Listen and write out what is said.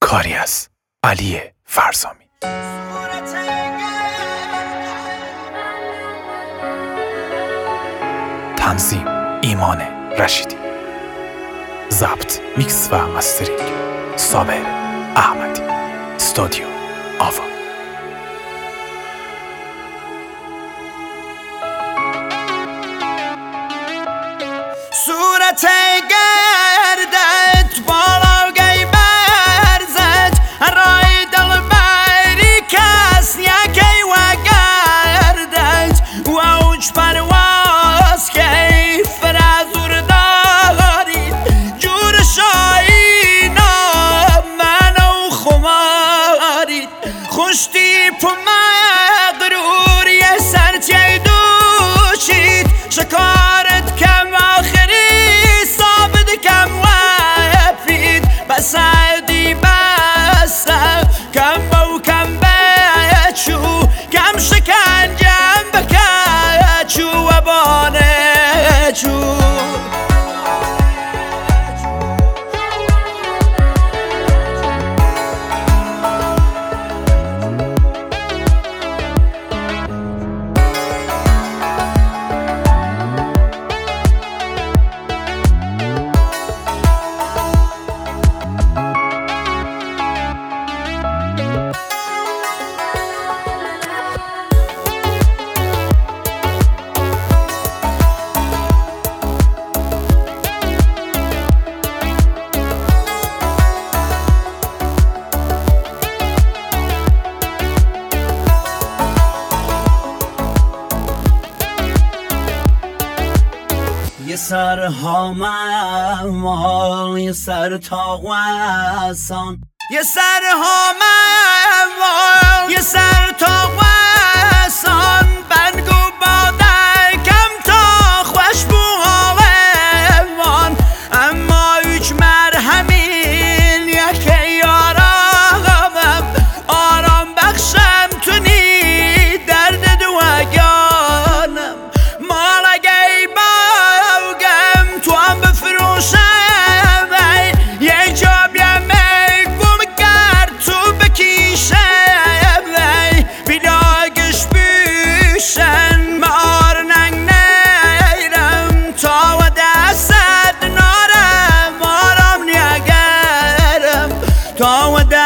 کاری از علی فرزامی. تنظیم ایمان رشیدی. ضبط، میکس و مسترینگ صابر احمدی. استودیو آوا. صورت گردت بالا گی برزد رای دل بری کس یکی و گردت و اوج پرواز که فرازور داری جور شاینا منو خماری خوشتی پو مغرور یه سرچه دوشید شکارت کم سعدی بسم کم بو کم بچو کم شکنجم بکچو و بانچو یه سر هامال یه سر تاقوسان یه سر هامال یه سر تاقوسان بنگو باده کم تا خوش بو حالمان اما هیچ مرهمین یکی یارامم آرام بخشم تونی درد دوگانم مالگی تو هم بفروشم یه جا بیمک بوم کرد تو بکیشم بیلاگش بیشن مار ننگ نیرم تا و دست نارم آرام نیگرم تا و